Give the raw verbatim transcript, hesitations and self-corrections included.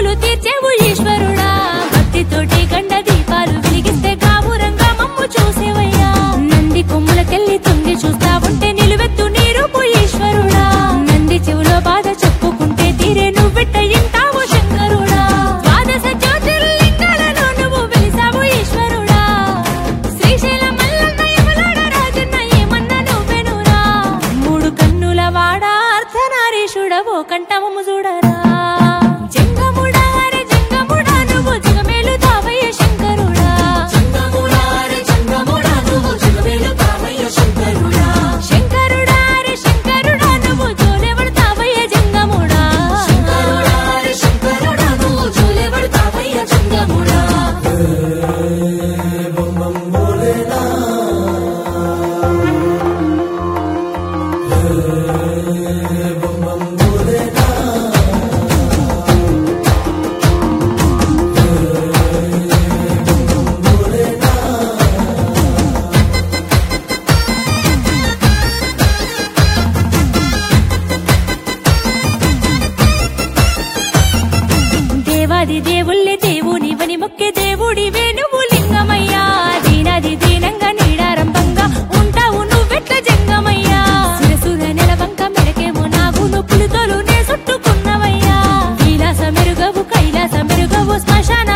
మొక్కులు తీర్చేవు ఈశ్వరుడా భక్తితోటి గండ దీపాలు వెలిగిస్తే కావురంగా మమ్ము చూసేవయ్యా నంది కొమ్ములకెళ్ళి తొంగి చూస్తా ఉంటే నిలువెత్తు నీ రూపు ఈశ్వరుడా నంది చెవులో బాధ చెప్పుకుంటే తీరే నువ్వెట్ట ఇంటావు శంకరుడా ద్వాదశ జ్యోతిర్లింగాలలో నువ్వు వెలిసావు ఈశ్వరుడా శ్రీశైల మల్లన్న యమలాడ రాజన్న ఏమన్నా నువ్వెనురా మూడు కన్నుల వాడా అర్ధనారీశుడవో కంఠమము చూడరా జంగముడా రే జంగముడా నువ్వు జగమేలు తావయ్య శంకరుడా జంగముడా రే జంగముడా నువ్వు జగమేలు తావయ్య శంకరుడా శంకరుడా రే శంకరుడా నువ్వు జోలెవడతావయ్య జంగముడా శంకరుడా రే శంకరుడా నువ్వు జోలెవడతావయ్య జంగముడా దేవాది దేవుళ్ళే దేవునివని మొక్కే దేవుడివే నువ్వు లింగమయ్యా దీనాది దీనంగా నీడారంభంగా ఉంటావు నువ్వెట్ల జంగమయ్యా శిరసుల నెలవంక మెడకేమో నాగును పులితోలు నే చుట్టుకున్నవయ్యా కైలాస మెరుగవు కైలాస మెరుగవు శ్మశాన